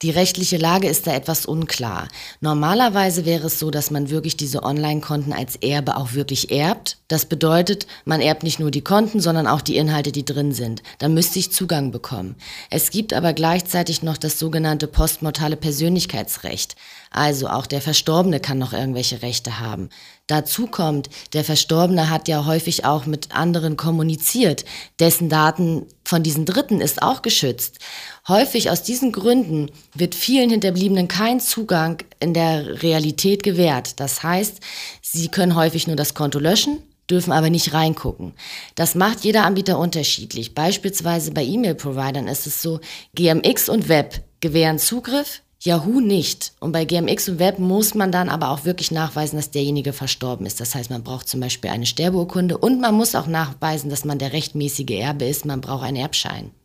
Die rechtliche Lage ist da etwas unklar. Normalerweise wäre es so, dass man wirklich diese Online-Konten als Erbe auch wirklich erbt. Das bedeutet, man erbt nicht nur die Konten, sondern auch die Inhalte, die drin sind. Dann müsste ich Zugang bekommen. Es gibt aber gleichzeitig noch das sogenannte postmortale Persönlichkeitsrecht. Also auch der Verstorbene kann noch irgendwelche Rechte haben. Dazu kommt, der Verstorbene hat ja häufig auch mit anderen kommuniziert. Dessen Daten von diesen Dritten ist auch geschützt. Häufig aus diesen Gründen wird vielen Hinterbliebenen kein Zugang in der Realität gewährt. Das heißt, sie können häufig nur das Konto löschen, dürfen aber nicht reingucken. Das macht jeder Anbieter unterschiedlich. Beispielsweise bei E-Mail-Providern ist es so, GMX und Web gewähren Zugriff, Yahoo nicht. Und bei GMX und Web muss man dann aber auch wirklich nachweisen, dass derjenige verstorben ist. Das heißt, man braucht zum Beispiel eine Sterbeurkunde und man muss auch nachweisen, dass man der rechtmäßige Erbe ist. Man braucht einen Erbschein.